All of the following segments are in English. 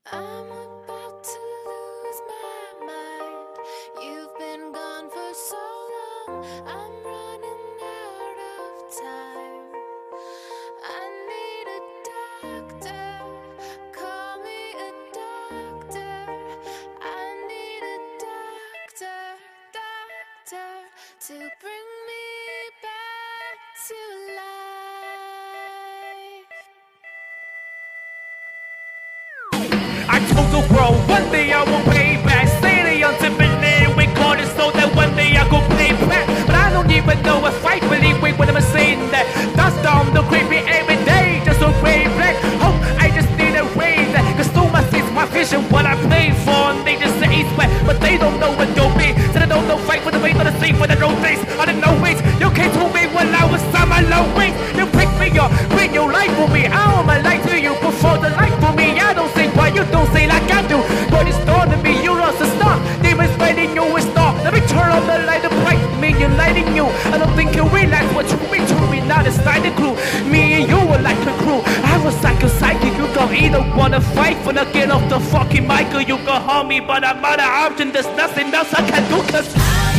I'm about to lose my mind. You've been gone for so long. I'm running out of time. I need a doctor. Call me a doctor. I need a doctor to bring me back to life. I told the world one day I will pay back. Say the ultimate we call it so that one day I go play back. But I don't even know if I believe when I'm saying that. Dust down the creepy every day, just so gray black. Hope I just need a raise that. Cause so much is my vision, what I play for. And they just say it's wet, but they don't know what they'll be. So they don't know fight for the way for the sea for the road days. I didn't know ways. You came to me when I was on my low wings. You picked me up, bring your life for me. I owe my life to you before the life for me. I don't say why you don't say like I do. But it's dawned to me, you lost the star. Demons fighting you with star. Let me turn on the light of bright. Me and lighting you. I don't think you realize what you mean to me. Now it's like the crew. Me and you were like a crew. I was like a psychic. You don't either wanna fight for not get off the fucking mic or you can harm me. But I'm out of option. There's nothing else I can do. Cause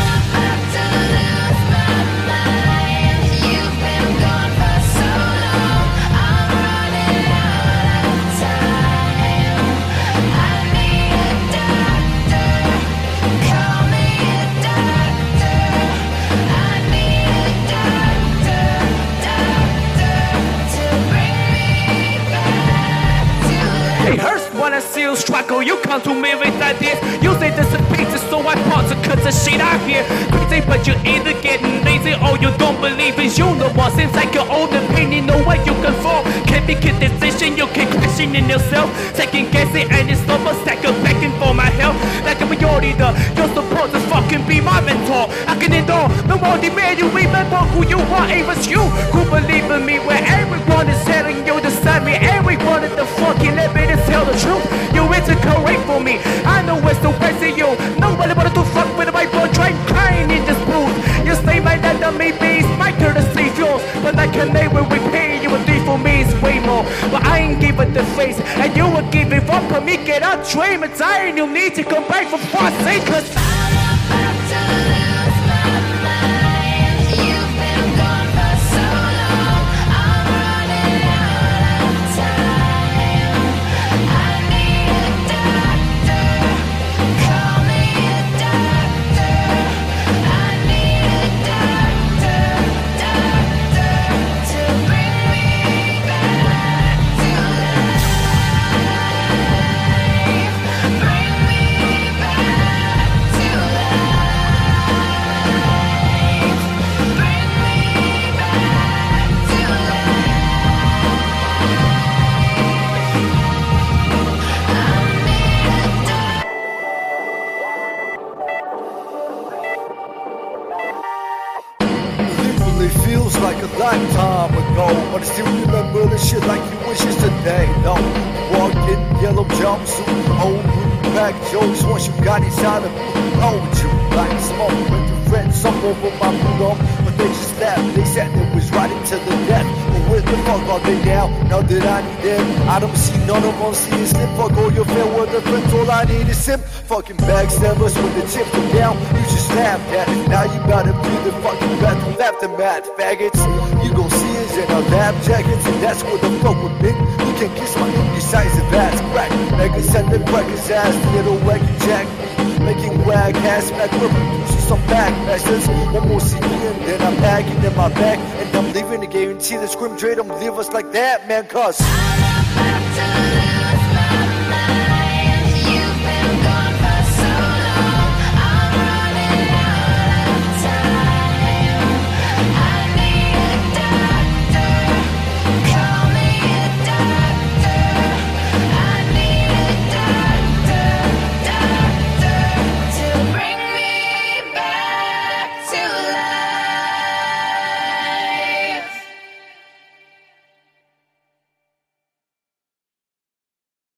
it hurts when I see you struggle. You come to me with ideas. You say this is pizza, so I pause to cut the shit out here. Crazy, but you're either getting lazy or you don't believe in you no more. Seems like your own opinion, know what you can fall. Can't make a decision, you keep questioning yourself. Second guessing, and it's almost like a begging for my help. Like a majority, you're supposed to fucking be my mentor. I can endure, no more demand you remember who you are. It was you who believe in me, where everyone is telling you to send me. Everyone in the fucking let me to tell the truth. You into correct for me. I know it's the worst of you. Nobody wanted to fuck with my boy, trying crying in this booth. You say my dad to me, it's my turn to see yours. But I can make when we pay you a D for me is way more. But I ain't giving the face, and you will give it up for me. Get out, dream, it's I and you need to come back for fuck's sake. Cause It feels like a lifetime ago, but I still remember the shit like you wish yesterday. No, walked in yellow jumpsuit, old back jokes. Once you got inside of me, oh, with you like smoke with your friends. Some over my boot off, but they just laughed. They said it was right into the death. But where the fuck are they now? Now that I need them, I don't see none of them see it slip. Fuck all your fair weather friends, all I need is him. Fucking backstabbers with the chips go down, you just laughed at it. Now you gotta be the fucking breath of aftermath, faggots. You gon' see us in our lab jackets, and that's where the fuck we've been. You can kiss my indecisive ass crack. Niggas send the crackers ass, little wacky jack. Making wag ass back, we're producing some backmasters. One more CD and then I'm packing in my bag. And I'm leaving the guarantee the scrim trade, I'm leave us like that, man, cause